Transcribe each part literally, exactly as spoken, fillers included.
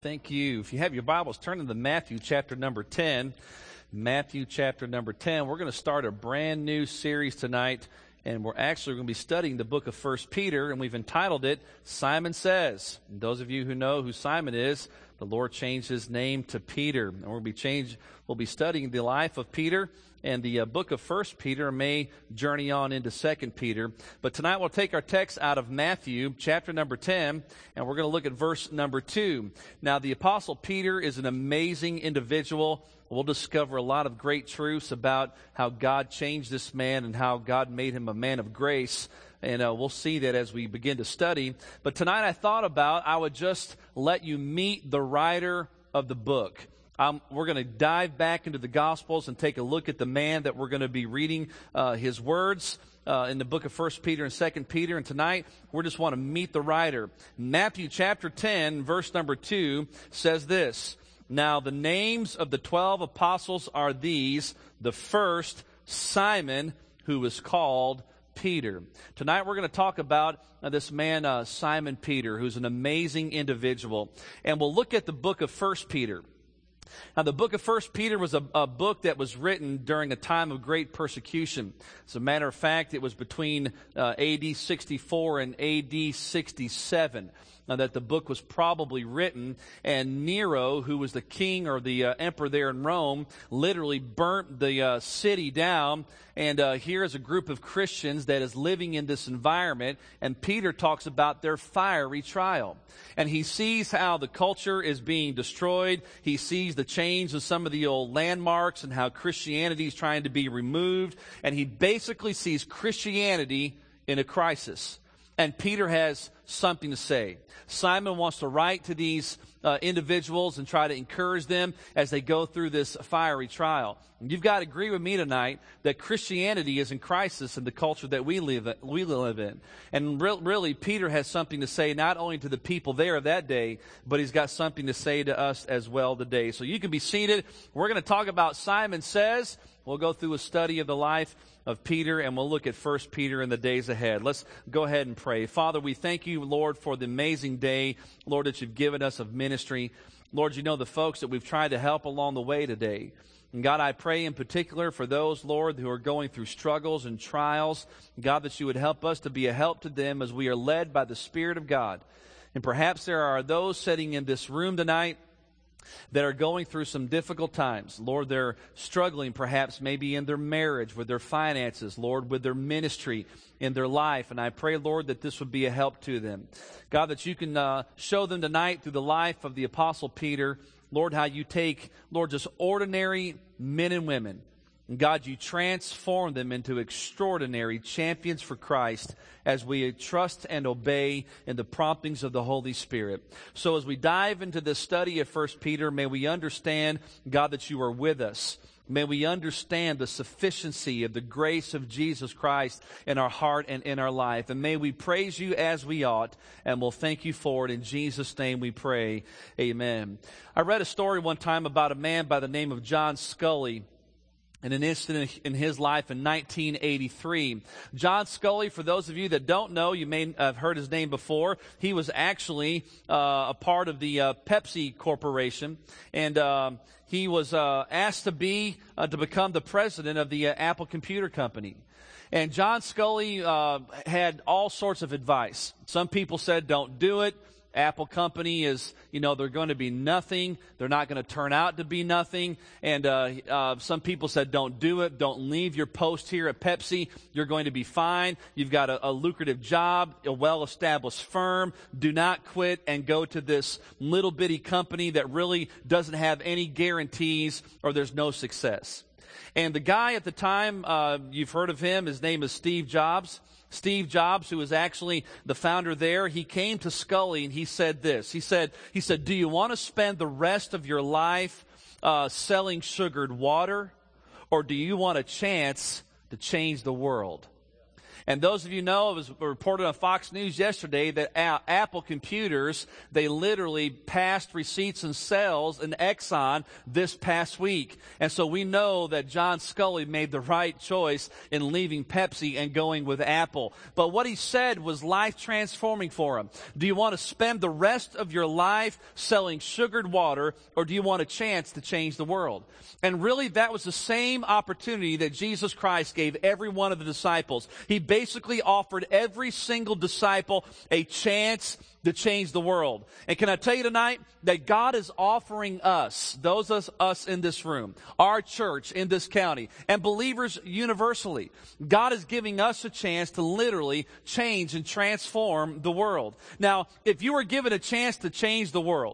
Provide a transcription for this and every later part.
Thank you. If you have your Bibles, turn to Matthew chapter number ten. Matthew chapter number ten. We're going to start a brand new series tonight, and we're actually going to be studying the book of First Peter, and we've entitled it, Simon Says. And those of you who know who Simon is, the Lord changed his name to Peter. And we'll be change, we'll be studying the life of Peter, and the uh, book of First Peter may journey on into Second Peter. But tonight we'll take our text out of Matthew chapter number ten, and we're going to look at verse number two. Now, the Apostle Peter is an amazing individual. We'll discover a lot of great truths about how God changed this man and how God made him a man of grace. And uh, we'll see that as we begin to study. But tonight I thought about I would just let you meet the writer of the book. Um, we're going to dive back into the Gospels and take a look at the man that we're going to be reading uh, his words uh, in the book of First Peter and Second Peter. And tonight, we just want to meet the writer. Matthew chapter ten, verse number two says this, Now the names of the twelve apostles are these, the first, Simon, who was called Peter. Tonight we're going to talk about uh, this man, uh, Simon Peter, who's an amazing individual. And we'll look at the book of First Peter. Now, the book of First Peter was a, a book that was written during a time of great persecution. As a matter of fact, it was between uh, A D sixty-four and A D sixty-seven. Now, that the book was probably written, and Nero, who was the king or the uh, emperor there in Rome, literally burnt the uh, city down. And uh, here is a group of Christians that is living in this environment, and Peter talks about their fiery trial. And he sees how the culture is being destroyed. He sees the change of some of the old landmarks and how Christianity is trying to be removed. And he basically sees Christianity in a crisis. And Peter has something to say. Simon wants to write to these uh, individuals and try to encourage them as they go through this fiery trial. And you've got to agree with me tonight that Christianity is in crisis in the culture that we live we live in. And re- really, Peter has something to say not only to the people there of that day, but he's got something to say to us as well today. So you can be seated. We're going to talk about Simon Says. We'll go through a study of the life of Peter, and we'll look at First Peter in the days ahead. Let's go ahead and pray. Father, we thank you, Lord, for the amazing day, Lord, that you've given us of ministry. Lord, you know the folks that we've tried to help along the way today. And God, I pray in particular for those, Lord, who are going through struggles and trials. God, that you would help us to be a help to them as we are led by the Spirit of God. And perhaps there are those sitting in this room tonight that are going through some difficult times. Lord, they're struggling perhaps maybe in their marriage, with their finances, Lord, with their ministry, in their life. And I pray, Lord, that this would be a help to them. God, that you can uh, show them tonight through the life of the Apostle Peter, Lord, how you take, Lord, just ordinary men and women. And God, you transform them into extraordinary champions for Christ as we trust and obey in the promptings of the Holy Spirit. So as we dive into this study of First Peter, may we understand, God, that you are with us. May we understand the sufficiency of the grace of Jesus Christ in our heart and in our life. And may we praise you as we ought, and we'll thank you for it. In Jesus' name we pray. Amen. I read a story one time about a man by the name of John Scully, in an incident in his life in nineteen eighty-three. John Scully, for those of you that don't know, you may have heard his name before. He was actually uh, a part of the uh, Pepsi Corporation, and uh, he was uh, asked to be uh, to become the president of the uh, Apple Computer Company. And John Scully uh, had all sorts of advice. Some people said, "Don't do it. Apple company is, you know, they're going to be nothing. They're not going to turn out to be nothing." And uh, uh, some people said, "Don't do it. Don't leave your post here at Pepsi. You're going to be fine. You've got a, a lucrative job, a well-established firm. Do not quit and go to this little bitty company that really doesn't have any guarantees, or there's no success." And the guy at the time, uh, you've heard of him. His name is Steve Jobs. Steve Jobs, who was actually the founder there, he came to Scully and he said this. He said, he said, "Do you want to spend the rest of your life uh, selling sugared water, or do you want a chance to change the world?" And those of you know, it was reported on Fox News yesterday that a- Apple computers, they literally passed receipts and sales in Exxon this past week. And so we know that John Scully made the right choice in leaving Pepsi and going with Apple. But what he said was life transforming for him. Do you want to spend the rest of your life selling sugared water, or do you want a chance to change the world? And really, that was the same opportunity that Jesus Christ gave every one of the disciples. He basically offered every single disciple a chance to change the world. And can I tell you tonight that God is offering us, those of us in this room, our church in this county, and believers universally, God is giving us a chance to literally change and transform the world. Now, if you were given a chance to change the world,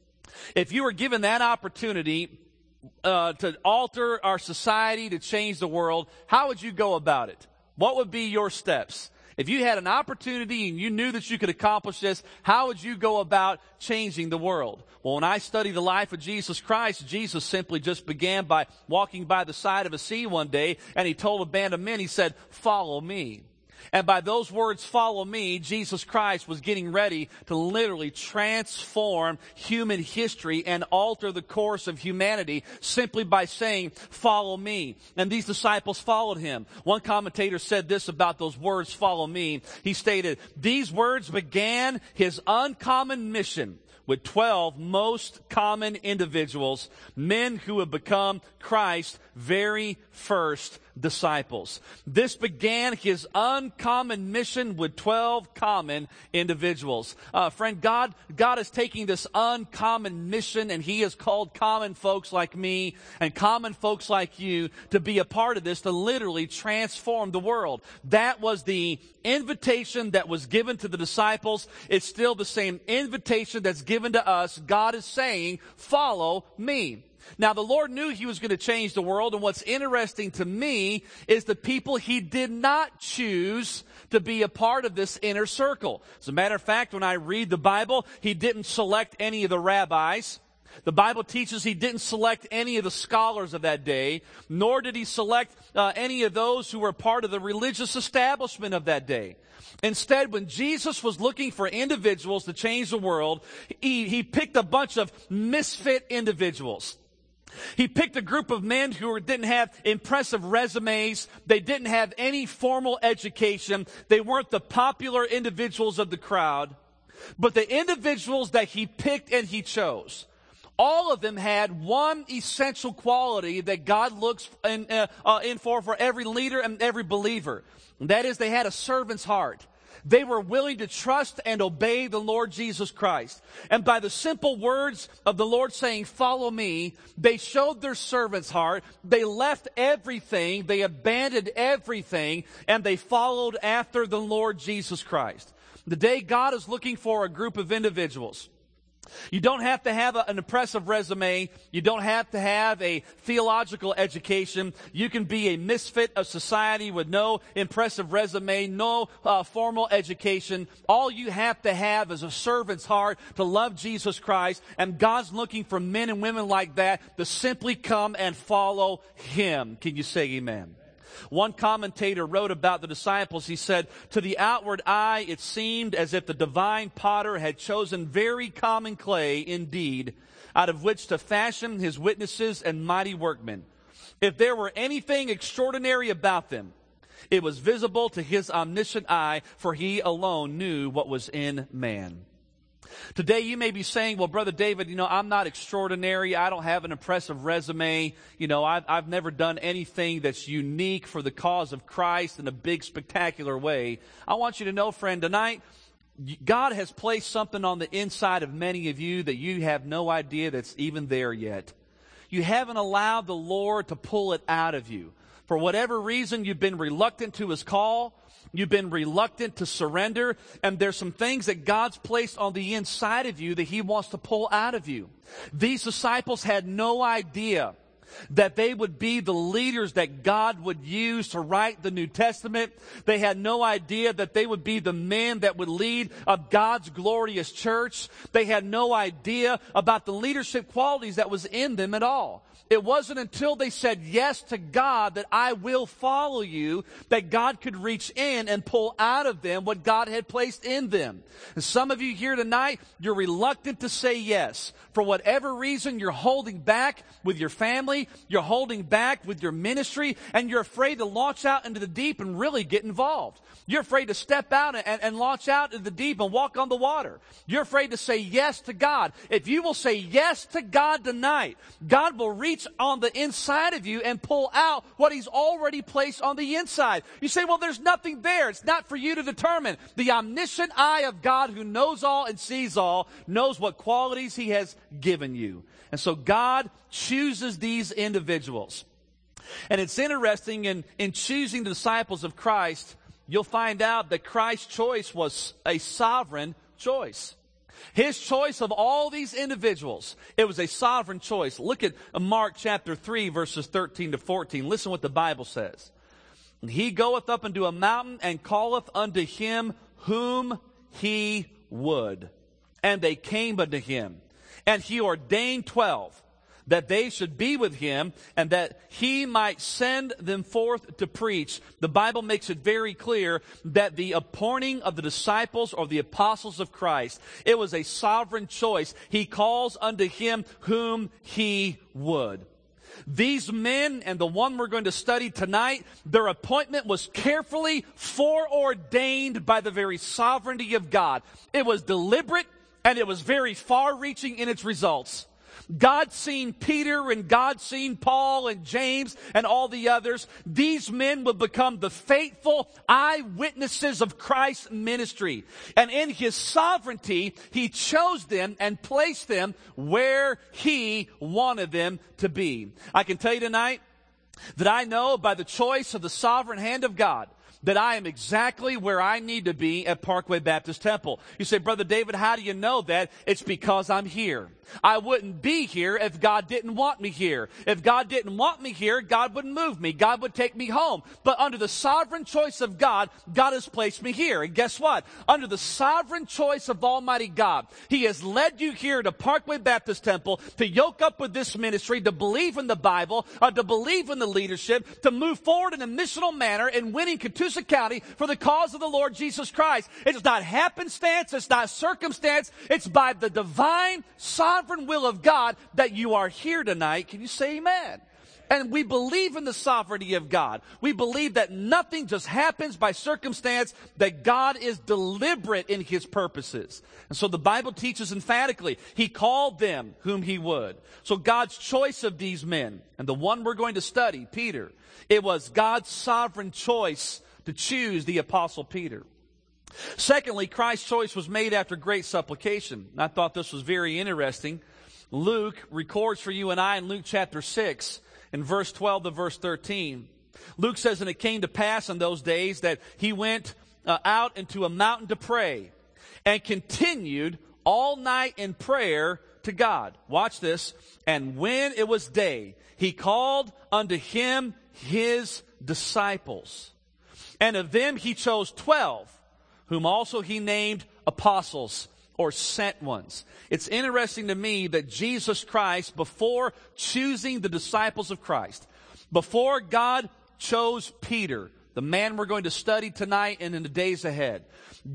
if you were given that opportunity uh, to alter our society, to change the world, how would you go about it? What would be your steps? If you had an opportunity and you knew that you could accomplish this, how would you go about changing the world? Well, when I study the life of Jesus Christ, Jesus simply just began by walking by the side of a sea one day, and he told a band of men, he said, "Follow me." And by those words, "follow me," Jesus Christ was getting ready to literally transform human history and alter the course of humanity simply by saying, "Follow me." And these disciples followed him. One commentator said this about those words, "follow me." He stated, "These words began his uncommon mission with twelve most common individuals, men who have become Christ's very first disciples." This began his uncommon mission with twelve common individuals. Uh, friend, God, God is taking this uncommon mission, and he has called common folks like me and common folks like you to be a part of this, to literally transform the world. That was the invitation that was given to the disciples. It's still the same invitation that's given to us. God is saying, "Follow me." Now, the Lord knew he was going to change the world, and what's interesting to me is the people he did not choose to be a part of this inner circle. As a matter of fact, when I read the Bible, he didn't select any of the rabbis. The Bible teaches he didn't select any of the scholars of that day, nor did he select uh, any of those who were part of the religious establishment of that day. Instead, when Jesus was looking for individuals to change the world, he, he picked a bunch of misfit individuals. He picked a group of men who didn't have impressive resumes. They didn't have any formal education. They weren't the popular individuals of the crowd. But the individuals that he picked and he chose, all of them had one essential quality that God looks in, uh, uh, in for for every leader and every believer. And that is, they had a servant's heart. They were willing to trust and obey the Lord Jesus Christ. And by the simple words of the Lord saying, "Follow me," they showed their servant's heart. They left everything. They abandoned everything. And they followed after the Lord Jesus Christ. Today, God is looking for a group of individuals. You don't have to have a, an impressive resume. You don't have to have a theological education. You can be a misfit of society with no impressive resume, no uh, formal education. All you have to have is a servant's heart to love Jesus Christ. And God's looking for men and women like that to simply come and follow him. Can you say amen? One commentator wrote about the disciples. He said, "To the outward eye, it seemed as if the divine potter had chosen very common clay indeed, out of which to fashion his witnesses and mighty workmen. If there were anything extraordinary about them, it was visible to his omniscient eye, for he alone knew what was in man." Today you may be saying, "Well, Brother David, you know, I'm not extraordinary. I don't have an impressive resume. You know, I've, I've never done anything that's unique for the cause of Christ in a big, spectacular way." I want you to know, friend, tonight, God has placed something on the inside of many of you that you have no idea that's even there yet. You haven't allowed the Lord to pull it out of you. For whatever reason, you've been reluctant to his call. You've been reluctant to surrender, and there's some things that God's placed on the inside of you that he wants to pull out of you. These disciples had no idea that they would be the leaders that God would use to write the New Testament. They had no idea that they would be the men that would lead of God's glorious church. They had no idea about the leadership qualities that was in them at all. It wasn't until they said yes to God, that I will follow you, that God could reach in and pull out of them what God had placed in them. And some of you here tonight, you're reluctant to say yes. For whatever reason, you're holding back with your family, you're holding back with your ministry, and you're afraid to launch out into the deep and really get involved. You're afraid to step out and, and launch out into the deep and walk on the water. You're afraid to say yes to God. If you will say yes to God tonight, God will reach on the inside of you and pull out what He's already placed on the inside. You say, well, there's nothing there. It's not for you to determine. The omniscient eye of God, who knows all and sees all, knows what qualities He has given you. And so God chooses these individuals. And it's interesting, in, in choosing the disciples of Christ, you'll find out that Christ's choice was a sovereign choice. His choice of all these individuals, it was a sovereign choice. Look at Mark chapter three, verses thirteen to fourteen. Listen what the Bible says. And he goeth up into a mountain and calleth unto him whom he would. And they came unto him. And he ordained twelve, that they should be with him, and that he might send them forth to preach. The Bible makes it very clear that the appointing of the disciples or the apostles of Christ, it was a sovereign choice. He calls unto him whom he would. These men, and the one we're going to study tonight, their appointment was carefully foreordained by the very sovereignty of God. It was deliberate, and it was very far-reaching in its results. God seen Peter, and God seen Paul and James and all the others. These men would become the faithful eyewitnesses of Christ's ministry. And in His sovereignty, He chose them and placed them where He wanted them to be. I can tell you tonight that I know by the choice of the sovereign hand of God that I am exactly where I need to be at Parkway Baptist Temple. You say, Brother David, how do you know that? It's because I'm here. I wouldn't be here if God didn't want me here. If God didn't want me here, God wouldn't move me. God would take me home. But under the sovereign choice of God, God has placed me here. And guess what? Under the sovereign choice of Almighty God, He has led you here to Parkway Baptist Temple to yoke up with this ministry, to believe in the Bible, uh, to believe in the leadership, to move forward in a missional manner in winning Catoosa County for the cause of the Lord Jesus Christ. It's not happenstance. It's not circumstance. It's by the divine sovereign will of God that you are here tonight. Can you say amen? And we believe in the sovereignty of God. We believe that nothing just happens by circumstance, that God is deliberate in His purposes. And so the Bible teaches emphatically, He called them whom He would. So God's choice of these men, and the one we're going to study, Peter, it was God's sovereign choice to choose the Apostle Peter. Secondly, Christ's choice was made after great supplication. I thought this was very interesting. Luke records for you and I in Luke chapter six, in verse twelve to verse thirteen. Luke says, and it came to pass in those days that he went uh, out into a mountain to pray, and continued all night in prayer to God. Watch this. And when it was day, he called unto him his disciples. And of them he chose twelve, whom also he named apostles, or sent ones. It's interesting to me that Jesus Christ, before choosing the disciples of Christ, before God chose Peter, the man we're going to study tonight and in the days ahead,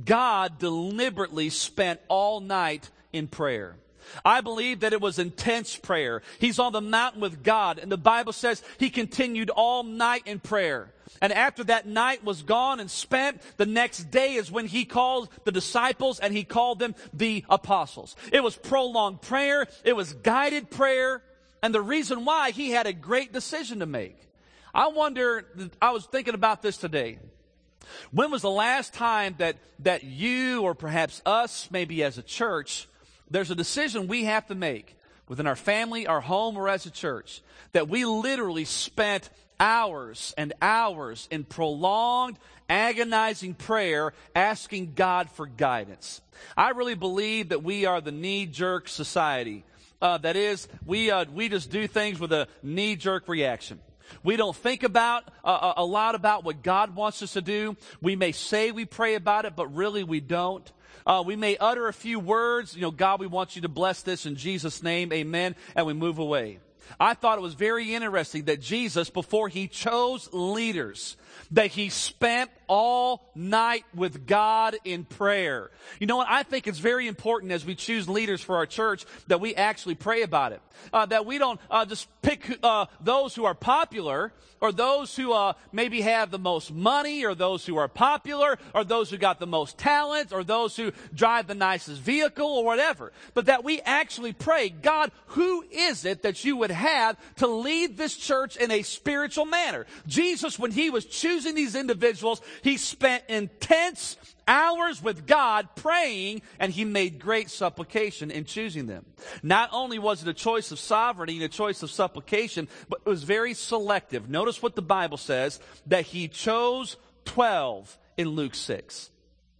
God deliberately spent all night in prayer. I believe that it was intense prayer. He's on the mountain with God, and the Bible says he continued all night in prayer. And after that night was gone and spent, the next day is when he called the disciples, and he called them the apostles. It was prolonged prayer. It was guided prayer. And the reason why, he had a great decision to make. I wonder, I was thinking about this today. When was the last time that, that you, or perhaps us, maybe as a church, there's a decision we have to make within our family, our home, or as a church, that we literally spent hours and hours in prolonged, agonizing prayer asking God for guidance. I really believe that we are the knee-jerk society. Uh, that is, we uh, we just do things with a knee-jerk reaction. We don't think about uh, a lot about what God wants us to do. We may say we pray about it, but really we don't. Uh, we may utter a few words, you know, God, we want you to bless this in Jesus' name, amen, and we move away. I thought it was very interesting that Jesus, before he chose leaders, that he spent all night with God in prayer. You know what? I think it's very important as we choose leaders for our church that we actually pray about it. Uh, that we don't uh, just pick uh, those who are popular or those who uh, maybe have the most money or those who are popular or those who got the most talent or those who drive the nicest vehicle or whatever. But that we actually pray, God, who is it that you would have to lead this church in a spiritual manner? Jesus, when he was choosing these individuals, he spent intense hours with God praying, and he made great supplication in choosing them. Not only was it a choice of sovereignty and a choice of supplication, but it was very selective. Notice what the Bible says, that he chose twelve in Luke six.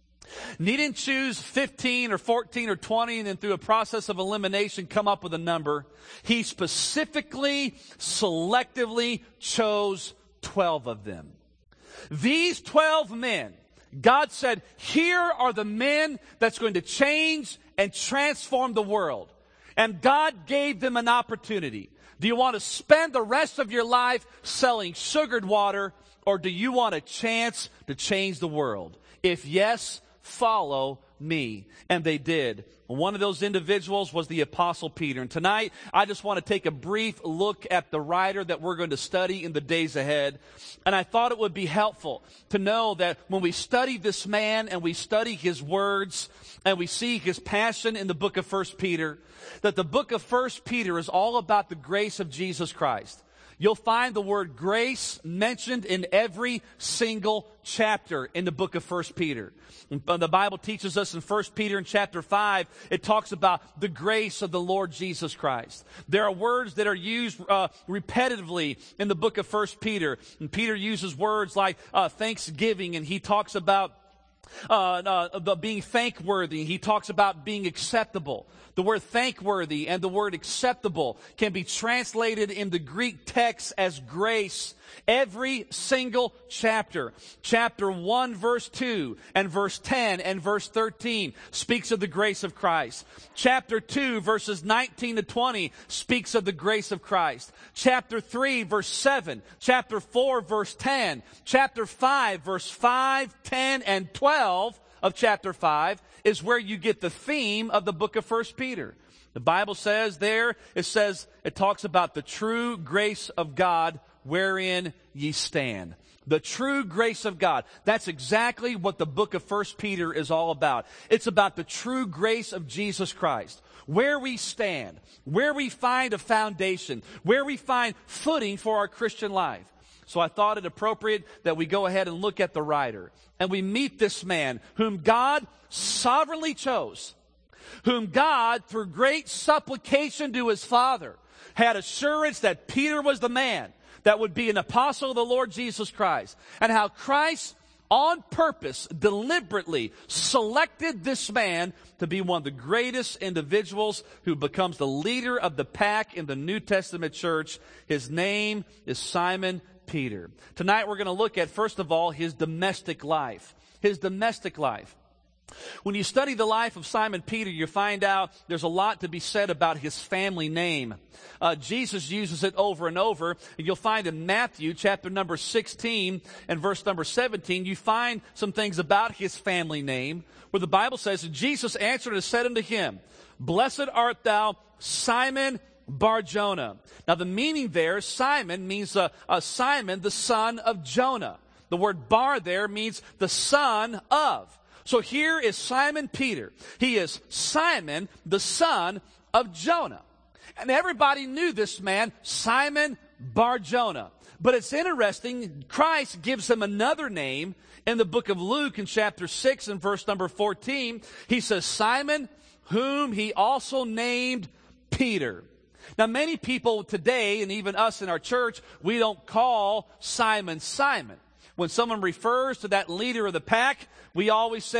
And he didn't choose fifteen or fourteen or twenty and then through a process of elimination come up with a number. He specifically, selectively chose twelve of them. These twelve men, God said, here are the men that's going to change and transform the world. And God gave them an opportunity. Do you want to spend the rest of your life selling sugared water, or do you want a chance to change the world? If yes, follow me. And they did. One of those individuals was the Apostle Peter. And tonight, I just want to take a brief look at the writer that we're going to study in the days ahead. And I thought it would be helpful to know that when we study this man and we study his words and we see his passion in the book of First Peter, that the book of First Peter is all about the grace of Jesus Christ. You'll find the word grace mentioned in every single chapter in the book of First Peter. The Bible teaches us in First Peter in chapter five, it talks about the grace of the Lord Jesus Christ. There are words that are used uh, repetitively in the book of First Peter. And Peter uses words like uh, thanksgiving, and he talks about Uh, uh, being thankworthy. He talks about being acceptable. The word thankworthy and the word acceptable can be translated in the Greek text as grace. Every single chapter, chapter one, verse two, and verse ten, and verse thirteen, speaks of the grace of Christ. Chapter two, verses nineteen to twenty, speaks of the grace of Christ. Chapter three, verse seven, chapter four, verse ten, chapter five, verse five, ten, and twelve of chapter five is where you get the theme of the book of First Peter. The Bible says there, it says, it talks about the true grace of God wherein ye stand. The true grace of God. That's exactly what the book of First Peter is all about. It's about the true grace of Jesus Christ. Where we stand, where we find a foundation, where we find footing for our Christian life. So I thought it appropriate that we go ahead and look at the writer. And we meet this man whom God sovereignly chose. Whom God, through great supplication to his Father, had assurance that Peter was the man that would be an apostle of the Lord Jesus Christ. And how Christ, on purpose, deliberately selected this man to be one of the greatest individuals who becomes the leader of the pack in the New Testament church. His name is Simon Peter. Tonight we're going to look at, first of all, his domestic life. His domestic life. When you study the life of Simon Peter, you find out there's a lot to be said about his family name. Uh, Jesus uses it over and over. And you'll find in Matthew chapter number sixteen and verse number seventeen, you find some things about his family name, where the Bible says, Jesus answered and said unto him, Blessed art thou, Simon Bar-Jonah. Now the meaning there, Simon means uh, uh, Simon, the son of Jonah. The word bar there means the son of. So here is Simon Peter. He is Simon, the son of Jonah. And everybody knew this man, Simon Bar-Jonah. But it's interesting, Christ gives him another name in the book of Luke in chapter six and verse number fourteen. He says, Simon, whom he also named Peter. Now many people today, and even us in our church, we don't call Simon Simon. When someone refers to that leader of the pack, we always say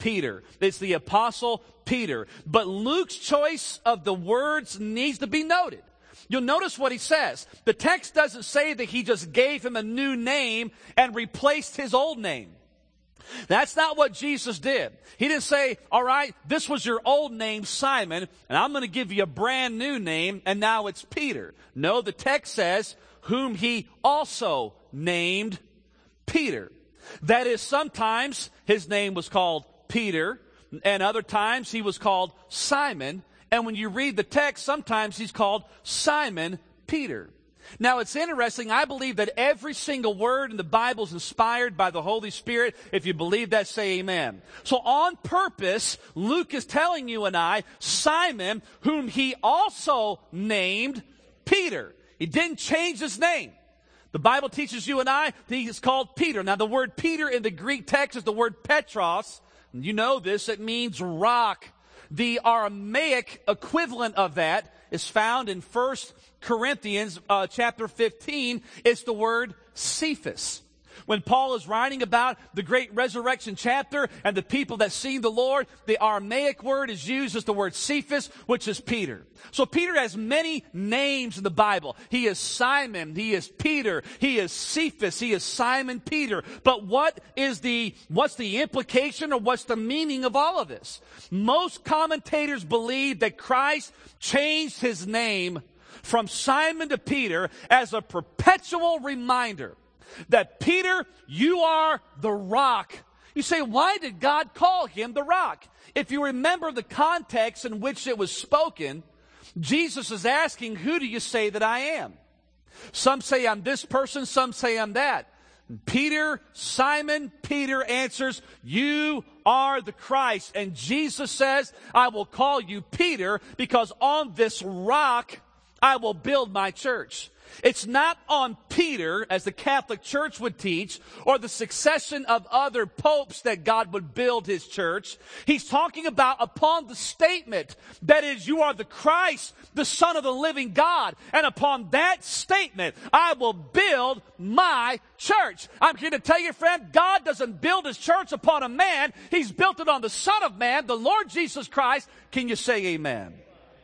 Peter. It's the Apostle Peter. But Luke's choice of the words needs to be noted. You'll notice what he says. The text doesn't say that he just gave him a new name and replaced his old name. That's not what Jesus did. He didn't say, all right, this was your old name, Simon, and I'm going to give you a brand new name, and now it's Peter. No, the text says, whom he also named Peter. That is, sometimes his name was called Peter, and other times he was called Simon. And when you read the text, sometimes he's called Simon Peter. Now, it's interesting. I believe that every single word in the Bible is inspired by the Holy Spirit. If you believe that, say amen. So on purpose, Luke is telling you and I, Simon, whom he also named Peter. He didn't change his name. The Bible teaches you and I that he is called Peter. Now, the word Peter in the Greek text is the word Petros. You know this. It means rock. The Aramaic equivalent of that is found in First Corinthians uh, chapter fifteen. It's the word Cephas. When Paul is writing about the great resurrection chapter and the people that seen the Lord, the Aramaic word is used as the word Cephas, which is Peter. So Peter has many names in the Bible. He is Simon, he is Peter, he is Cephas, he is Simon Peter. But what is the, what's the implication or what's the meaning of all of this? Most commentators believe that Christ changed his name from Simon to Peter as a perpetual reminder that Peter, you are the rock. You say, why did God call him the rock? If you remember the context in which it was spoken, Jesus is asking, who do you say that I am? Some say I'm this person, some say I'm that. Peter, Simon Peter answers, you are the Christ. And Jesus says, I will call you Peter because on this rock I will build my church. It's not on Peter, as the Catholic Church would teach, or the succession of other popes that God would build his church. He's talking about upon the statement, that is, you are the Christ, the Son of the living God. And upon that statement, I will build my church. I'm here to tell you, friend, God doesn't build his church upon a man. He's built it on the Son of Man, the Lord Jesus Christ. Can you say amen?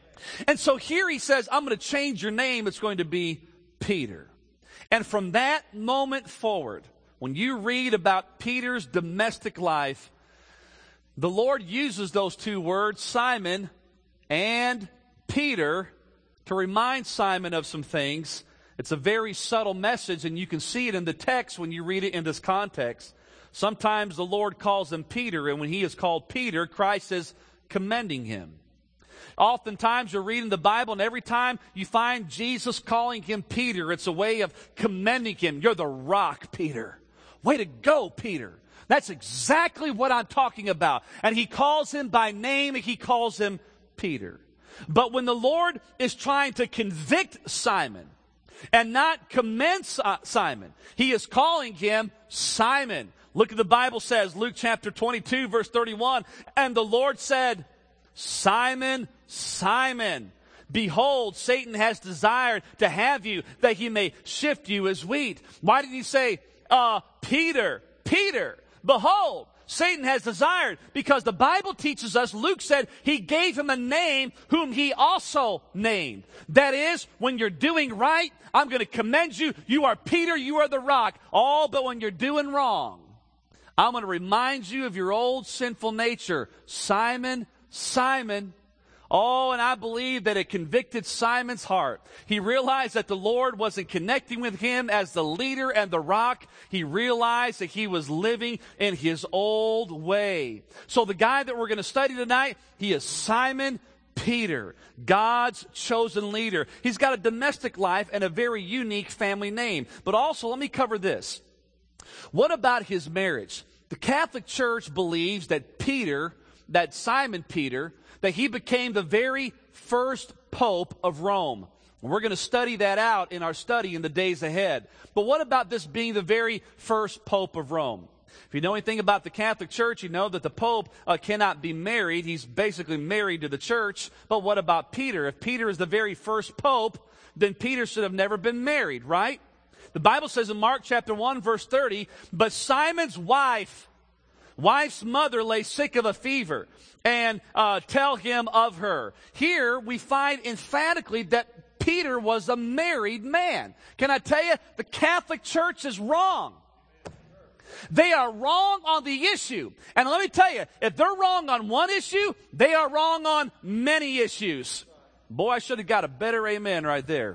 And so here he says, I'm going to change your name. It's going to be Peter. And from that moment forward, when you read about Peter's domestic life, the Lord uses those two words, Simon and Peter, to remind Simon of some things. It's a very subtle message, and you can see it in the text when you read it in this context. Sometimes the Lord calls him Peter, and when he is called Peter, Christ is commending him. Oftentimes you're reading the Bible, and every time you find Jesus calling him Peter, it's a way of commending him. You're the rock, Peter. Way to go, Peter. That's exactly what I'm talking about. And he calls him by name, and he calls him Peter. But when the Lord is trying to convict Simon and not commend Simon, he is calling him Simon. Look at the Bible says, Luke chapter twenty-two, verse thirty-one, and the Lord said, Simon, Simon, behold, Satan has desired to have you, that he may shift you as wheat. Why did he say, uh, Peter, Peter, behold, Satan has desired? Because the Bible teaches us, Luke said, he gave him a name whom he also named. That is, when you're doing right, I'm going to commend you. You are Peter, you are the rock. All but when you're doing wrong, I'm going to remind you of your old sinful nature. Simon, Simon. Oh, and I believe that it convicted Simon's heart. He realized that the Lord wasn't connecting with him as the leader and the rock. He realized that he was living in his old way. So the guy that we're going to study tonight, he is Simon Peter, God's chosen leader. He's got a domestic life and a very unique family name. But also, let me cover this. What about his marriage? The Catholic Church believes that Peter, that Simon Peter, that he became the very first pope of Rome. We're going to study that out in our study in the days ahead. But what about this being the very first pope of Rome? If you know anything about the Catholic Church, you know that the pope uh, cannot be married. He's basically married to the church. But what about Peter? If Peter is the very first pope, then Peter should have never been married, right? The Bible says in Mark chapter one, verse thirty, but Simon's wife Wife's mother lay sick of a fever, and uh, tell him of her. Here we find emphatically that Peter was a married man. Can I tell you, the Catholic Church is wrong. They are wrong on the issue. And let me tell you, if they're wrong on one issue, they are wrong on many issues. Boy, I should have got a better amen right there.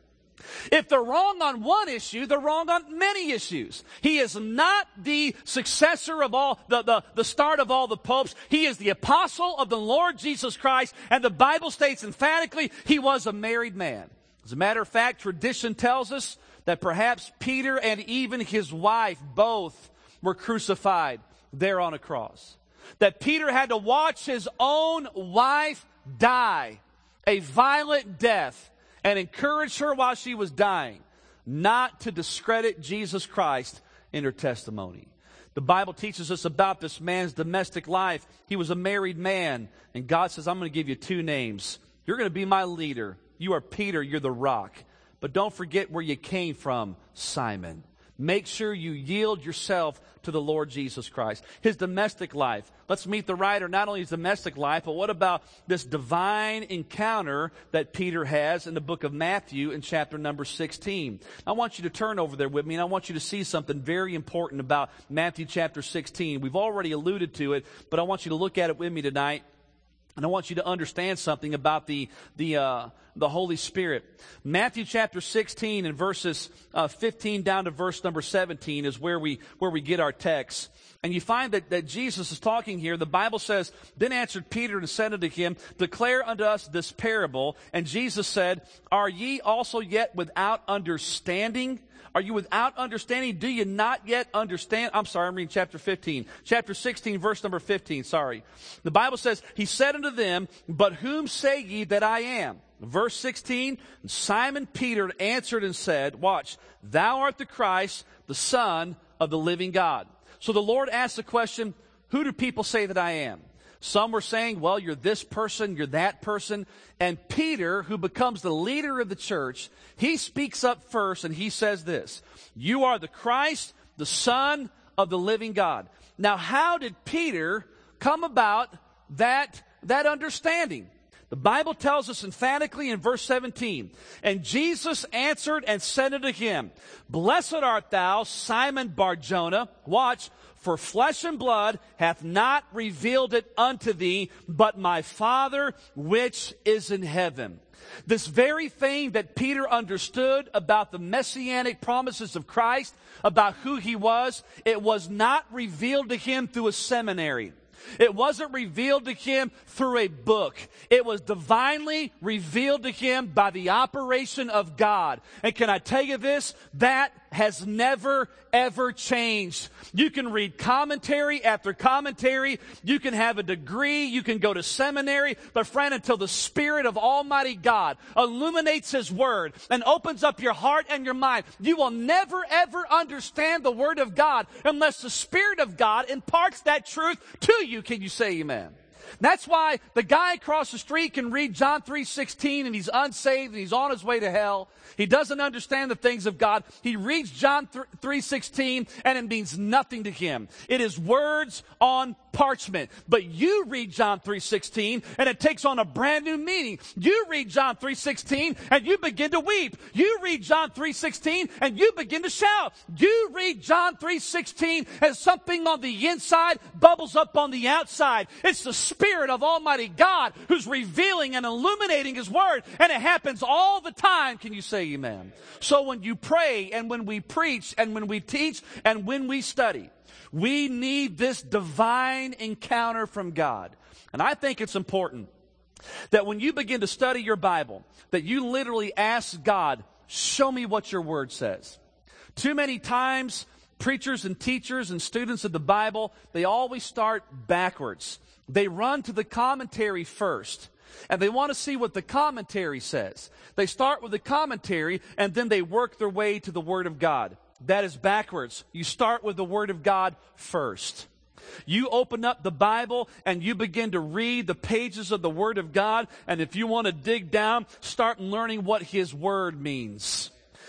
If they're wrong on one issue, they're wrong on many issues. He is not the successor of all, the, the, the start of all the popes. He is the apostle of the Lord Jesus Christ. And the Bible states emphatically, he was a married man. As a matter of fact, tradition tells us that perhaps Peter and even his wife both were crucified there on a cross. That Peter had to watch his own wife die a violent death and encourage her while she was dying not to discredit Jesus Christ in her testimony. The Bible teaches us about this man's domestic life. He was a married man, and God says, I'm going to give you two names. You're going to be my leader. You are Peter, you're the rock. But don't forget where you came from, Simon. Make sure you yield yourself to the Lord Jesus Christ. His domestic life. Let's meet the writer, not only his domestic life, but what about this divine encounter that Peter has in the book of Matthew in chapter number sixteen. I want you to turn over there with me, and I want you to see something very important about Matthew chapter sixteen. We've already alluded to it, but I want you to look at it with me tonight. And I want you to understand something about the the uh, the Holy Spirit. Matthew chapter sixteen and verses uh, fifteen down to verse number seventeen is where we where we get our text. And you find that, that Jesus is talking here. The Bible says, Then answered Peter and said unto him, Declare unto us this parable. And Jesus said, Are ye also yet without understanding? Are you without understanding? Do you not yet understand? I'm sorry, I'm reading chapter fifteen. Chapter sixteen, verse number fifteen, sorry. The Bible says, He said unto them, But whom say ye that I am? Verse sixteen, Simon Peter answered and said, watch, Thou art the Christ, the Son of the living God. So the Lord asked the question, who do people say that I am? Some were saying, well, you're this person, you're that person. And Peter, who becomes the leader of the church, he speaks up first and he says this, You are the Christ, the Son of the living God. Now, how did Peter come about that, that understanding? The Bible tells us emphatically in verse seventeen, And Jesus answered and said unto him, Blessed art thou, Simon Bar-Jonah. Watch, for flesh and blood hath not revealed it unto thee, but my Father which is in heaven. This very thing that Peter understood about the messianic promises of Christ, about who he was, it was not revealed to him through a seminary. It wasn't revealed to him through a book. It was divinely revealed to him by the operation of God. And can I tell you this? That has never, ever changed. You can read commentary after commentary. You can have a degree. You can go to seminary. But friend, until the Spirit of Almighty God illuminates His Word and opens up your heart and your mind, you will never, ever understand the Word of God unless the Spirit of God imparts that truth to you. Can you say amen? That's why the guy across the street can read John three sixteen and he's unsaved and he's on his way to hell. He doesn't understand the things of God. He reads John three sixteen and it means nothing to him. It is words on parchment. But you read John three sixteen and it takes on a brand new meaning. You read John three sixteen and you begin to weep. You read John three sixteen and you begin to shout. You read John three sixteen as something on the inside bubbles up on the outside. It's the Spirit of Almighty God who's revealing and illuminating His Word, and it happens all the time. Can you say amen? So when you pray and when we preach and when we teach and when we study, we need this divine encounter from God. And I think it's important that when you begin to study your Bible, that you literally ask God, show me what your Word says. Too many times, preachers and teachers and students of the Bible, they always start backwards. They run to the commentary first, and they want to see what the commentary says. They start with the commentary, and then they work their way to the Word of God. That is backwards. You start with the Word of God first. You open up the Bible, and you begin to read the pages of the Word of God, and if you want to dig down, start learning what His Word means.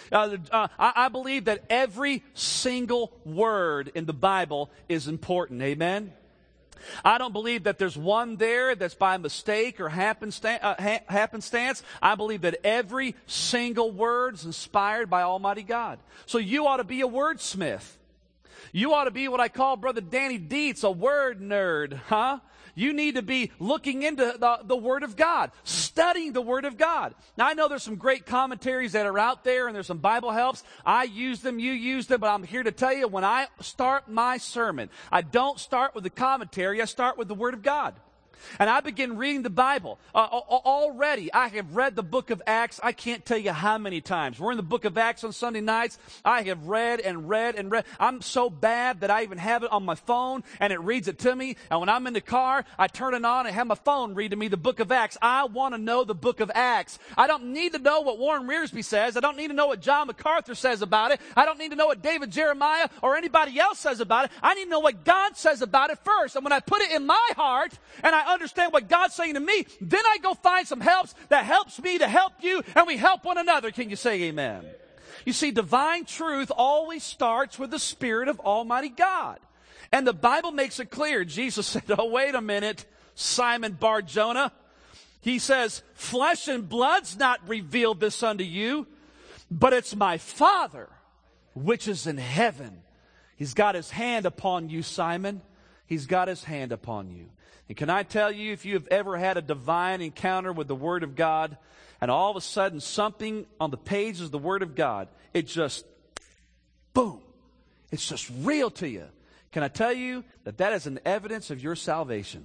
Uh, uh, I, I believe that every single word in the Bible is important. Amen? I don't believe that there's one there that's by mistake or happenstance. Uh, ha- happenstance. I believe that every single word is inspired by Almighty God. So you ought to be a wordsmith. You ought to be what I call Brother Danny Dietz, a word nerd, huh? You need to be looking into the, the Word of God, studying the Word of God. Now, I know there's some great commentaries that are out there, and there's some Bible helps. I use them, you use them, but I'm here to tell you, when I start my sermon, I don't start with the commentary, I start with the Word of God. And I begin reading the Bible. Uh, already, I have read the book of Acts. I can't tell you how many times. We're in the book of Acts on Sunday nights. I have read and read and read. I'm so bad that I even have it on my phone, and it reads it to me. And when I'm in the car, I turn it on and have my phone read to me the book of Acts. I want to know the book of Acts. I don't need to know what Warren Rearsby says. I don't need to know what John MacArthur says about it. I don't need to know what David Jeremiah or anybody else says about it. I need to know what God says about it first. And when I put it in my heart, and I understand what God's saying to me, then I go find some helps that helps me to help you, and we help one another. Can you say amen? You see, divine truth always starts with the Spirit of Almighty God. And the Bible makes it clear. Jesus said, oh, wait a minute, Simon Bar-Jonah. He says, flesh and blood's not revealed this unto you, but it's my Father which is in heaven. He's got his hand upon you, Simon. He's got his hand upon you. And can I tell you, if you have ever had a divine encounter with the Word of God, and all of a sudden something on the pages of the Word of God, it just, boom, it's just real to you. Can I tell you that that is an evidence of your salvation?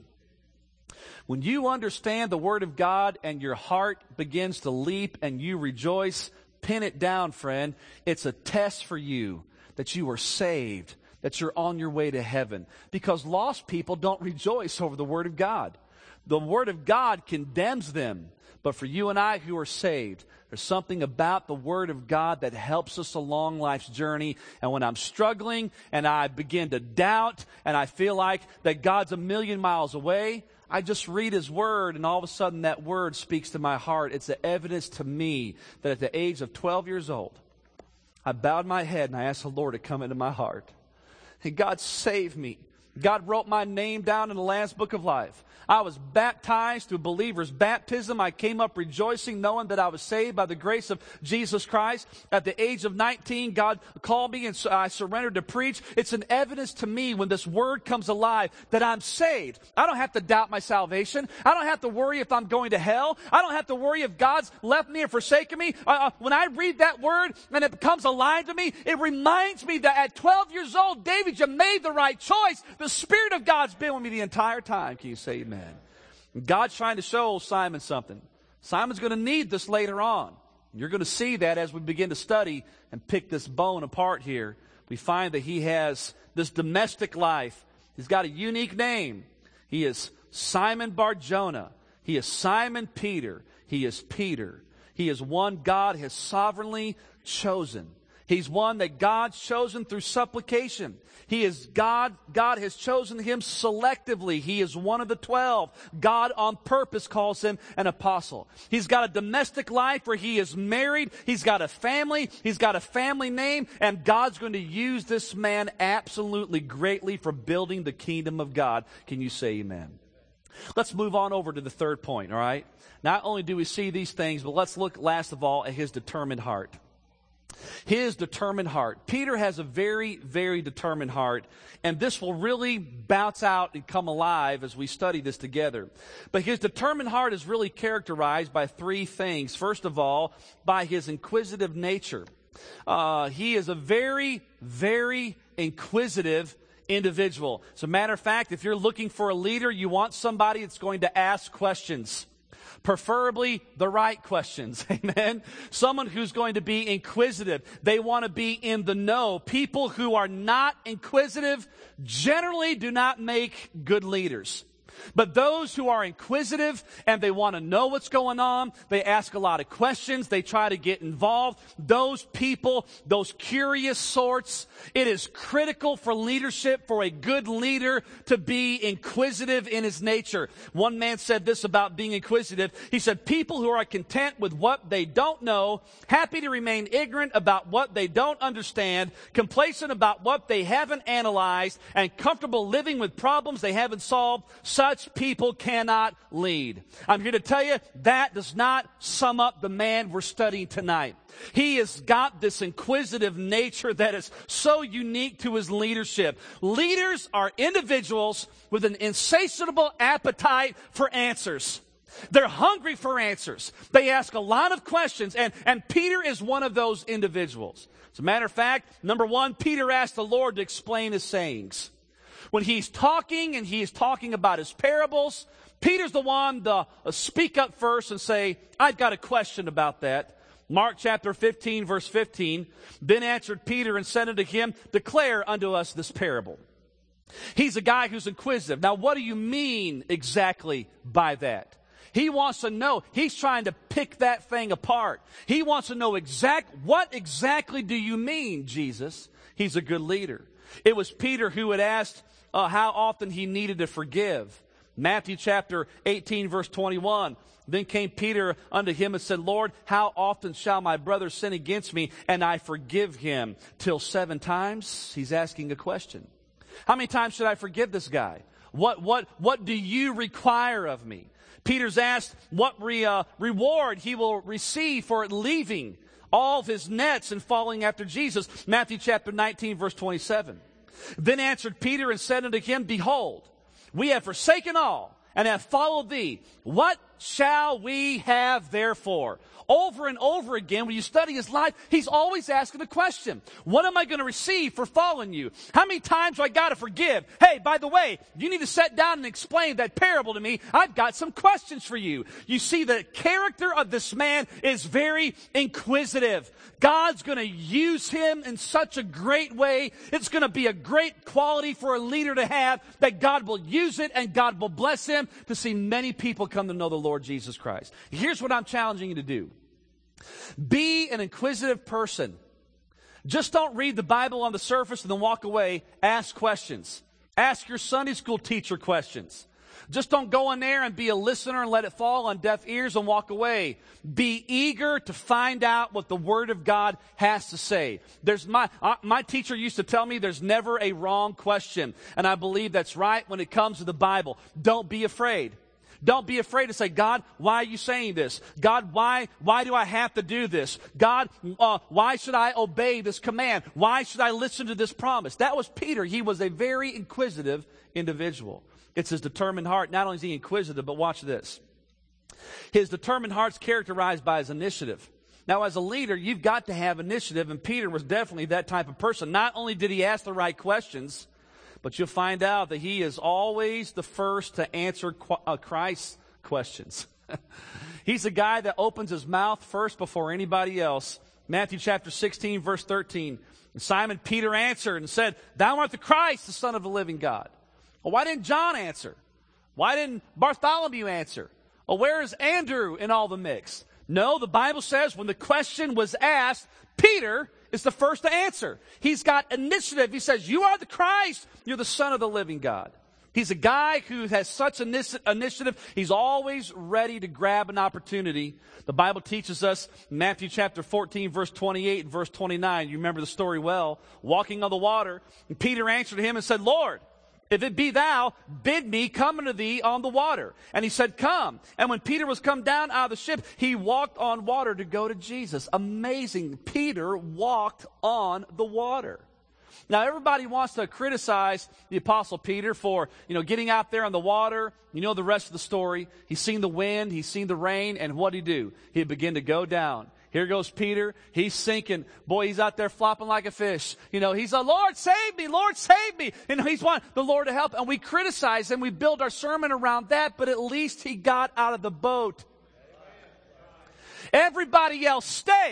When you understand the Word of God and your heart begins to leap and you rejoice, pin it down, friend. It's a test for you that you are saved, that you're on your way to heaven. Because lost people don't rejoice over the Word of God. The Word of God condemns them. But for you and I who are saved, there's something about the Word of God that helps us along life's journey. And when I'm struggling and I begin to doubt and I feel like that God's a million miles away, I just read His Word, and all of a sudden that Word speaks to my heart. It's the evidence to me that at the age of twelve years old, I bowed my head and I asked the Lord to come into my heart. And God saved me. God wrote my name down in the Lamb's Book of Life. I was baptized through believer's baptism. I came up rejoicing, knowing that I was saved by the grace of Jesus Christ. At the age of nineteen, God called me and I surrendered to preach. It's an evidence to me when this Word comes alive that I'm saved. I don't have to doubt my salvation. I don't have to worry if I'm going to hell. I don't have to worry if God's left me or forsaken me. Uh, when I read that Word and it becomes alive to me, it reminds me that at twelve years old, David, you made the right choice. The Spirit of God's been with me the entire time. Can you say amen? God's trying to show Simon something. Simon's going to need this later on. You're going to see that as we begin to study and pick this bone apart here. We find that he has this domestic life. He's got a unique name. He is Simon Bar-Jonah. He is Simon Peter. He is Peter. He is one God has sovereignly chosen. He's one that God's chosen through supplication. He is God. God has chosen him selectively. He is one of the twelve. God on purpose calls him an apostle. He's got a domestic life where he is married. He's got a family. He's got a family name. And God's going to use this man absolutely greatly for building the kingdom of God. Can you say amen? Let's move on over to the third point, all right? Not only do we see these things, but let's look last of all at his determined heart. His determined heart. Peter has a very, very determined heart, and this will really bounce out and come alive as we study this together. But his determined heart is really characterized by three things. First of all, by his inquisitive nature. Uh, he is a very, very inquisitive individual. As a matter of fact, if you're looking for a leader, you want somebody that's going to ask questions. Preferably the right questions. Amen. Someone who's going to be inquisitive. They want to be in the know. People who are not inquisitive generally do not make good leaders. But those who are inquisitive and they want to know what's going on, they ask a lot of questions, they try to get involved. Those people, those curious sorts, it is critical for leadership, for a good leader to be inquisitive in his nature. One man said this about being inquisitive. He said, people who are content with what they don't know, happy to remain ignorant about what they don't understand, complacent about what they haven't analyzed, and comfortable living with problems they haven't solved, such people cannot lead. I'm here to tell you that does not sum up the man we're studying tonight. He has got this inquisitive nature that is so unique to his leadership. Leaders are individuals with an insatiable appetite for answers. They're hungry for answers. They ask a lot of questions, and, and Peter is one of those individuals. As a matter of fact, number one, Peter asked the Lord to explain his sayings. When he's talking and he's talking about his parables, Peter's the one to uh, speak up first and say, I've got a question about that. Mark chapter fifteen, verse fifteen, then answered Peter and said unto him, declare unto us this parable. He's a guy who's inquisitive. Now, what do you mean exactly by that? He wants to know. He's trying to pick that thing apart. He wants to know exact, what exactly do you mean, Jesus? He's a good leader. It was Peter who had asked uh, how often he needed to forgive. Matthew chapter eighteen, verse twenty-one. Then came Peter unto him and said, Lord, how often shall my brother sin against me and I forgive him? Till seven times? He's asking a question. How many times should I forgive this guy? What, what, what do you require of me? Peter's asked what re, uh, reward he will receive for leaving all of his nets and following after Jesus. Matthew chapter nineteen, verse twenty-seven. Then answered Peter and said unto him, behold, we have forsaken all and have followed thee. What shall we have therefore? Over and over again, when you study his life, he's always asking the question, what am I going to receive for following you? How many times do I got to forgive? Hey, by the way, you need to sit down and explain that parable to me. I've got some questions for you. You see, the character of this man is very inquisitive. God's going to use him in such a great way. It's going to be a great quality for a leader to have, that God will use it and God will bless him to see many people come to know the Lord Jesus Christ. Here's what I'm challenging you to do. Be an inquisitive person. Just don't read the Bible on the surface and then walk away. Ask questions. Ask your Sunday school teacher questions. Just don't go in there and be a listener and let it fall on deaf ears and walk away. Be eager to find out what the Word of God has to say. There's my, uh, my teacher used to tell me there's never a wrong question. And I believe that's right when it comes to the Bible. Don't be afraid. Don't be afraid to say, God, why are you saying this? God, why, why do I have to do this? God, uh, why should I obey this command? Why should I listen to this promise? That was Peter. He was a very inquisitive individual. It's his determined heart. Not only is he inquisitive, but watch this. His determined heart's characterized by his initiative. Now, as a leader, you've got to have initiative, and Peter was definitely that type of person. Not only did he ask the right questions, but you'll find out that he is always the first to answer Christ's questions. He's the guy that opens his mouth first before anybody else. Matthew chapter sixteen, verse thirteen. And Simon Peter answered and said, thou art the Christ, the Son of the living God. Well, why didn't John answer? Why didn't Bartholomew answer? Well, where is Andrew in all the mix? No, the Bible says when the question was asked, Peter is the first to answer. He's got initiative. He says, you are the Christ. You're the Son of the living God. He's a guy who has such initiative. He's always ready to grab an opportunity. The Bible teaches us, Matthew chapter fourteen, verse twenty-eight and verse twenty-nine. You remember the story well. Walking on the water. And Peter answered him and said, Lord, if it be thou, bid me come unto thee on the water. And he said, come. And when Peter was come down out of the ship, he walked on water to go to Jesus. Amazing. Peter walked on the water. Now, everybody wants to criticize the Apostle Peter for, you know, getting out there on the water. You know the rest of the story. He's seen the wind. He's seen the rain. And what did he do? He began to go down. Here goes Peter. He's sinking. Boy, he's out there flopping like a fish. You know, he's like, Lord, save me. Lord, save me. And he's wanting the Lord to help. And we criticize him. We build our sermon around that. But at least he got out of the boat. Everybody else stayed.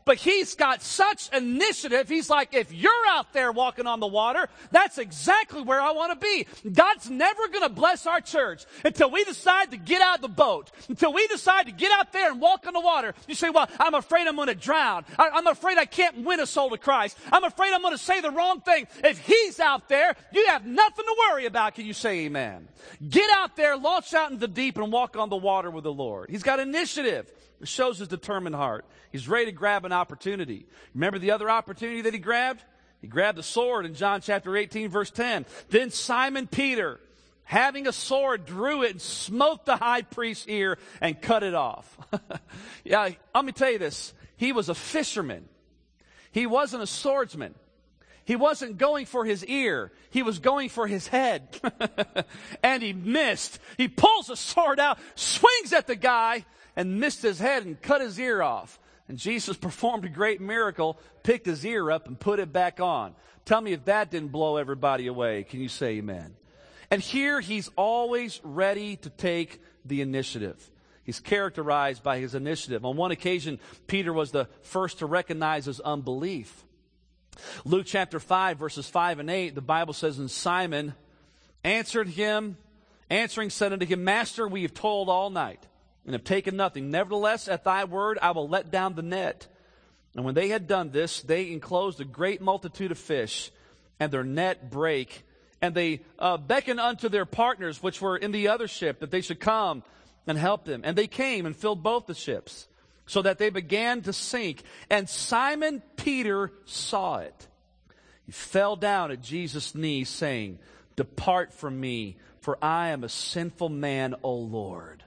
But he's got such initiative. He's like, if you're out there walking on the water, that's exactly where I want to be. God's never going to bless our church until we decide to get out of the boat, until we decide to get out there and walk on the water. You say, well, I'm afraid I'm going to drown. I, I'm afraid I can't win a soul to Christ. I'm afraid I'm going to say the wrong thing. If he's out there, you have nothing to worry about. Can you say amen? Get out there, launch out into the deep, and walk on the water with the Lord. He's got initiative. It shows his determined heart. He's ready to grab an opportunity. Remember the other opportunity that he grabbed? He grabbed a sword in John chapter eighteen, verse ten. Then Simon Peter, having a sword, drew it and smote the high priest's ear and cut it off. Yeah, let me tell you this. He was a fisherman. He wasn't a swordsman. He wasn't going for his ear. He was going for his head. And he missed. He pulls the sword out, swings at the guy, and missed his head and cut his ear off. And Jesus performed a great miracle, picked his ear up and put it back on. Tell me if that didn't blow everybody away. Can you say amen? And here he's always ready to take the initiative. He's characterized by his initiative. On one occasion, Peter was the first to recognize his unbelief. Luke chapter five, verses five and eight, the Bible says, and Simon answered him, answering said unto him, Master, we have toiled all night, and have taken nothing. Nevertheless, at thy word, I will let down the net. And when they had done this, they enclosed a great multitude of fish, and their net brake. And they uh, beckoned unto their partners, which were in the other ship, that they should come and help them. And they came and filled both the ships, so that they began to sink. And Simon Peter saw it. He fell down at Jesus' knees, saying, Depart from me, for I am a sinful man, O Lord.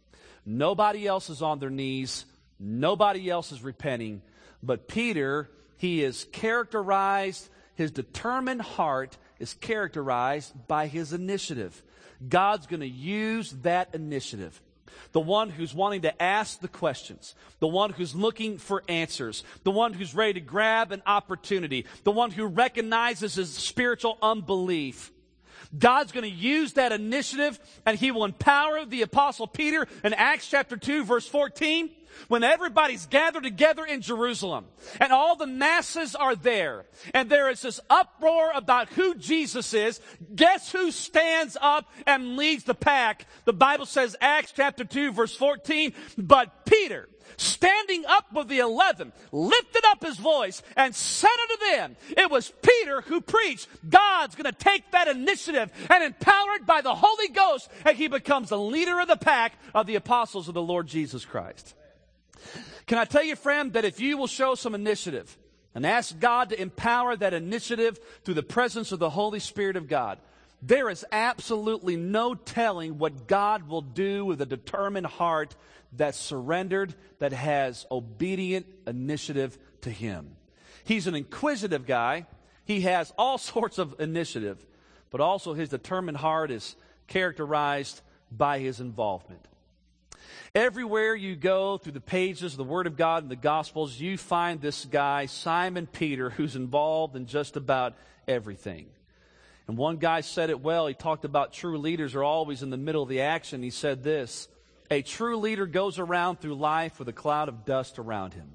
Nobody else is on their knees. Nobody else is repenting. But Peter, he is characterized, his determined heart is characterized by his initiative. God's going to use that initiative. The one who's wanting to ask the questions, the one who's looking for answers, the one who's ready to grab an opportunity, the one who recognizes his spiritual unbelief. God's going to use that initiative, and he will empower the Apostle Peter in Acts chapter two, verse fourteen. When everybody's gathered together in Jerusalem and all the masses are there and there is this uproar about who Jesus is, guess who stands up and leads the pack? The Bible says, Acts chapter two, verse fourteen, but Peter, standing up with the eleven, lifted up his voice and said unto them, it was Peter who preached. God's going to take that initiative and empowered by the Holy Ghost, and he becomes the leader of the pack of the apostles of the Lord Jesus Christ. Can I tell you, friend, that if you will show some initiative and ask God to empower that initiative through the presence of the Holy Spirit of God, there is absolutely no telling what God will do with a determined heart that's surrendered, that has obedient initiative to Him. He's an inquisitive guy. He has all sorts of initiative, but also his determined heart is characterized by his involvement. Everywhere you go through the pages of the Word of God and the Gospels, you find this guy, Simon Peter, who's involved in just about everything. And one guy said it well. He talked about true leaders are always in the middle of the action. He said this, a true leader goes around through life with a cloud of dust around him.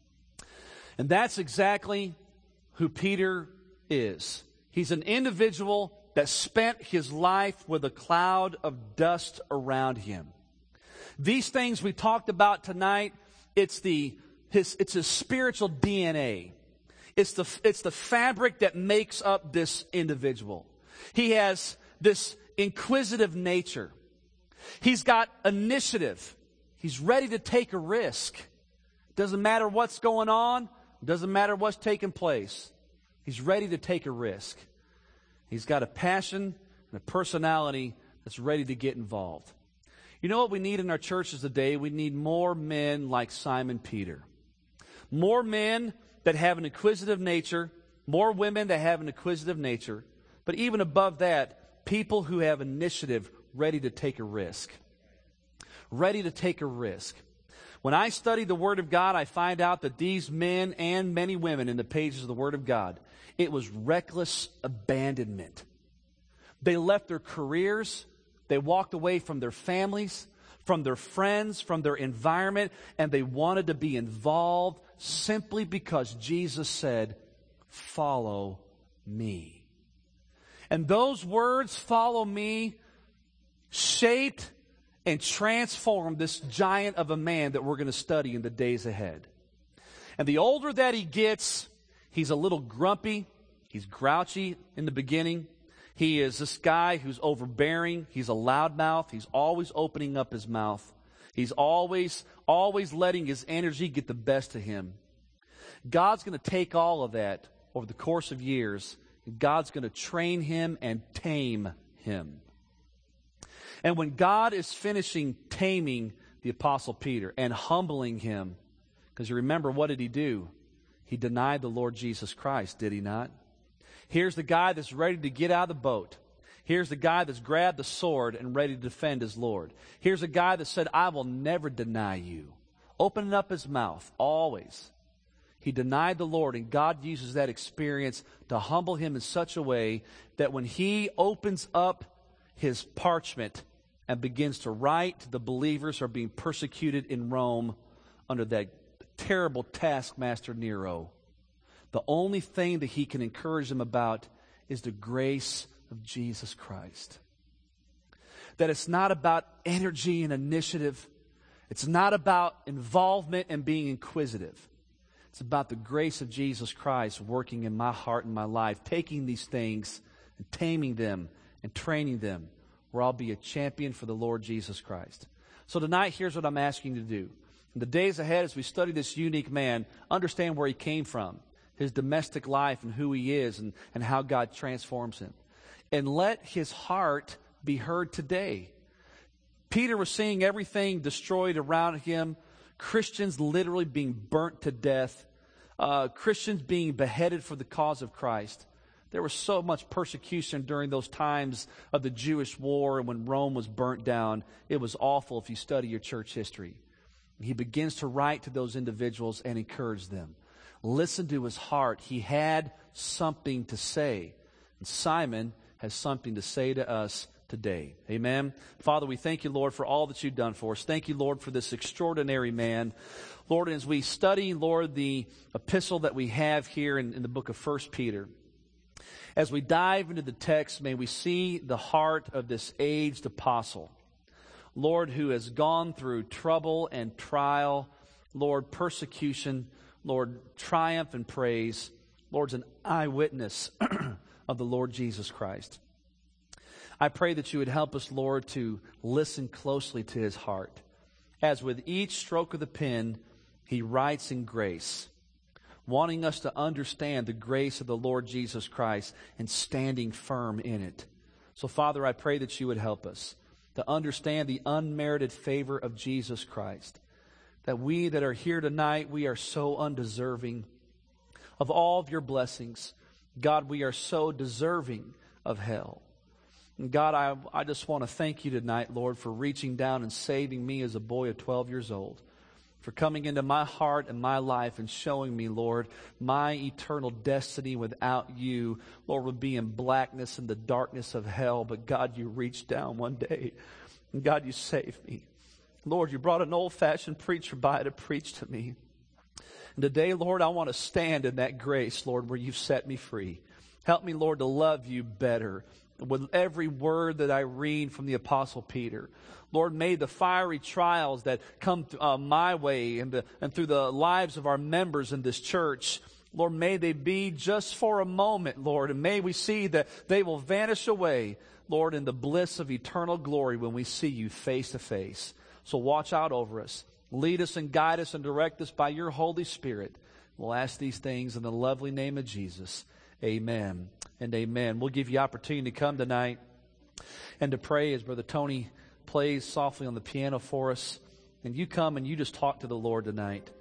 And that's exactly who Peter is. He's an individual that spent his life with a cloud of dust around him. These things we talked about tonight, it's the his it's his spiritual D N A. It's the it's the fabric that makes up this individual. He has this inquisitive nature. He's got initiative. He's ready to take a risk. Doesn't matter what's going on, doesn't matter what's taking place. He's ready to take a risk. He's got a passion and a personality that's ready to get involved. You know what we need in our churches today? We need more men like Simon Peter. More men that have an inquisitive nature. More women that have an inquisitive nature. But even above that, people who have initiative, ready to take a risk. Ready to take a risk. When I study the Word of God, I find out that these men and many women in the pages of the Word of God, it was reckless abandonment. They left their careers. They walked away from their families, from their friends, from their environment, and they wanted to be involved simply because Jesus said, "Follow me." And those words, "follow me," shaped and transformed this giant of a man that we're going to study in the days ahead. And the older that he gets, he's a little grumpy. He's grouchy in the beginning. He is this guy who's overbearing. He's a loudmouth. He's always opening up his mouth. He's always, always letting his energy get the best of him. God's going to take all of that over the course of years. And God's going to train him and tame him. And when God is finishing taming the Apostle Peter and humbling him, because you remember, what did he do? He denied the Lord Jesus Christ, did he not? Here's the guy that's ready to get out of the boat. Here's the guy that's grabbed the sword and ready to defend his Lord. Here's a guy that said, "I will never deny you." Opening up his mouth, always. He denied the Lord, and God uses that experience to humble him in such a way that when he opens up his parchment and begins to write to the believers who are being persecuted in Rome under that terrible taskmaster Nero, the only thing that he can encourage them about is the grace of Jesus Christ. That it's not about energy and initiative. It's not about involvement and being inquisitive. It's about the grace of Jesus Christ working in my heart and my life, taking these things and taming them and training them, where I'll be a champion for the Lord Jesus Christ. So tonight, here's what I'm asking you to do. In the days ahead, as we study this unique man, understand where he came from, his domestic life and who he is, and, and how God transforms him. And let his heart be heard today. Peter was seeing everything destroyed around him, Christians literally being burnt to death, uh, Christians being beheaded for the cause of Christ. There was so much persecution during those times of the Jewish war and when Rome was burnt down. It was awful if you study your church history. He begins to write to those individuals and encourage them. Listen to his heart. He had something to say. And Simon has something to say to us today. Amen. Father, we thank you, Lord, for all that you've done for us. Thank you, Lord, for this extraordinary man. Lord, as we study, Lord, the epistle that we have here in, in the book of First Peter, as we dive into the text, may we see the heart of this aged apostle, Lord, who has gone through trouble and trial, Lord, persecution, Lord, triumph and praise. Lord's an eyewitness of the Lord Jesus Christ. I pray that you would help us, Lord, to listen closely to his heart. As with each stroke of the pen, he writes in grace, wanting us to understand the grace of the Lord Jesus Christ and standing firm in it. So, Father, I pray that you would help us to understand the unmerited favor of Jesus Christ. That we that are here tonight, we are so undeserving of all of your blessings. God, we are so deserving of hell. And God, I, I just want to thank you tonight, Lord, for reaching down and saving me as a boy of twelve years old. For coming into my heart and my life and showing me, Lord, my eternal destiny without you, Lord, would be in blackness and the darkness of hell. But God, you reached down one day, and God, you saved me. Lord, you brought an old-fashioned preacher by to preach to me. And today, Lord, I want to stand in that grace, Lord, where you've set me free. Help me, Lord, to love you better with every word that I read from the Apostle Peter. Lord, may the fiery trials that come uh, my way and, the, and through the lives of our members in this church, Lord, may they be just for a moment, Lord, and may we see that they will vanish away, Lord, in the bliss of eternal glory when we see you face to face. So watch out over us. Lead us and guide us and direct us by your Holy Spirit. We'll ask these things in the lovely name of Jesus. Amen and amen. We'll give you opportunity to come tonight and to pray as Brother Tony plays softly on the piano for us. And you come and you just talk to the Lord tonight.